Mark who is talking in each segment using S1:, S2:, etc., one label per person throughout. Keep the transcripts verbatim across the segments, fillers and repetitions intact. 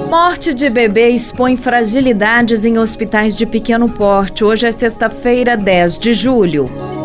S1: Morte de bebê expõe fragilidades em hospitais de pequeno porte. Hoje é sexta-feira, dez de julho.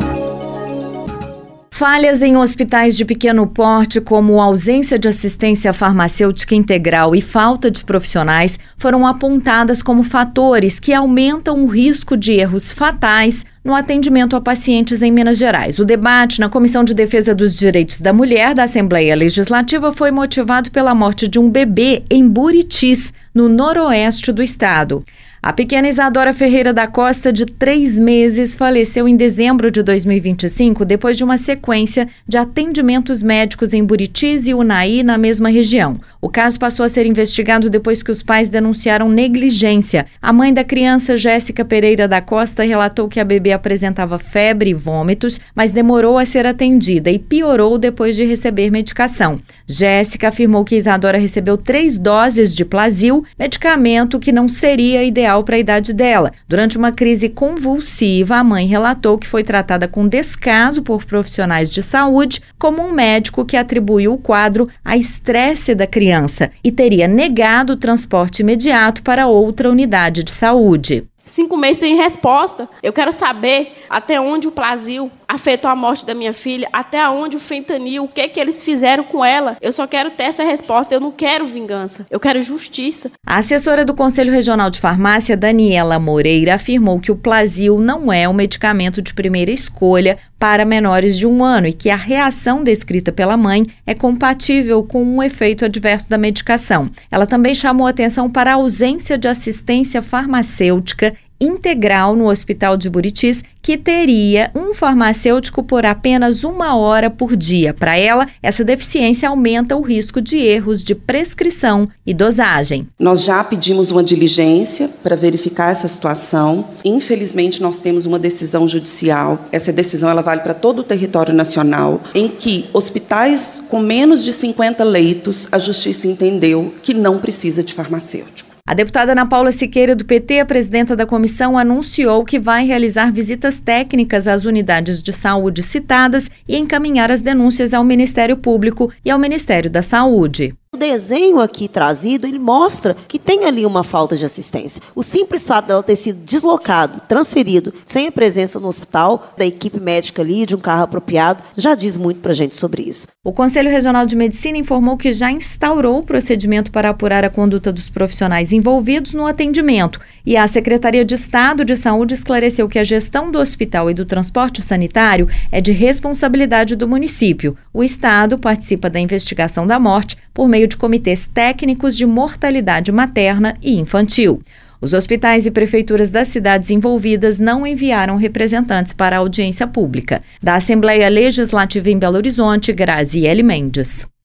S1: Falhas em hospitais de pequeno porte, como ausência de assistência farmacêutica integral e falta de profissionais, foram apontadas como fatores que aumentam o risco de erros fatais no atendimento a pacientes em Minas Gerais. O debate na Comissão de Defesa dos Direitos da Mulher da Assembleia Legislativa foi motivado pela morte de um bebê em Buritis, no noroeste do estado. A pequena Isadora Ferreira da Costa, de três meses, faleceu em dezembro de dois mil e vinte e cinco, depois de uma sequência de atendimentos médicos em Buritis e Unai, na mesma região. O caso passou a ser investigado depois que os pais denunciaram negligência. A mãe da criança, Jéssica Pereira da Costa, relatou que a bebê apresentava febre e vômitos, mas demorou a ser atendida e piorou depois de receber medicação. Jéssica afirmou que Isadora recebeu três doses de Plasil, medicamento que não seria ideal para a idade dela. Durante uma crise convulsiva, a mãe relatou que foi tratada com descaso por profissionais de saúde, como um médico que atribuiu o quadro a estresse da criança e teria negado o transporte imediato para outra unidade de saúde.
S2: Cinco meses sem resposta. Eu quero saber até onde o Plasil afetou a morte da minha filha, até onde o fentanil, o que, que eles fizeram com ela. Eu só quero ter essa resposta, eu não quero vingança, eu quero justiça.
S1: A assessora do Conselho Regional de Farmácia, Daniela Moreira, afirmou que o Plasil não é um medicamento de primeira escolha para menores de um ano e que a reação descrita pela mãe é compatível com um efeito adverso da medicação. Ela também chamou atenção para a ausência de assistência farmacêutica integral no Hospital de Buritis, que teria um farmacêutico por apenas uma hora por dia. Para ela, essa deficiência aumenta o risco de erros de prescrição e dosagem.
S3: Nós já pedimos uma diligência para verificar essa situação. Infelizmente, nós temos uma decisão judicial. Essa decisão ela vale para todo o território nacional, em que hospitais com menos de cinquenta leitos, a justiça entendeu que não precisa de farmacêutico.
S1: A deputada Ana Paula Siqueira, do P T, a presidenta da comissão, anunciou que vai realizar visitas técnicas às unidades de saúde citadas e encaminhar as denúncias ao Ministério Público e ao Ministério da Saúde.
S4: O desenho aqui trazido, ele mostra que tem ali uma falta de assistência. O simples fato dela ter sido deslocado, transferido, sem a presença no hospital, da equipe médica ali, de um carro apropriado, já diz muito para a gente sobre isso.
S1: O Conselho Regional de Medicina informou que já instaurou o procedimento para apurar a conduta dos profissionais envolvidos no atendimento. E a Secretaria de Estado de Saúde esclareceu que a gestão do hospital e do transporte sanitário é de responsabilidade do município. O Estado participa da investigação da morte por meio de comitês técnicos de mortalidade materna e infantil. Os hospitais e prefeituras das cidades envolvidas não enviaram representantes para a audiência pública. Da Assembleia Legislativa em Belo Horizonte, Graziele Mendes.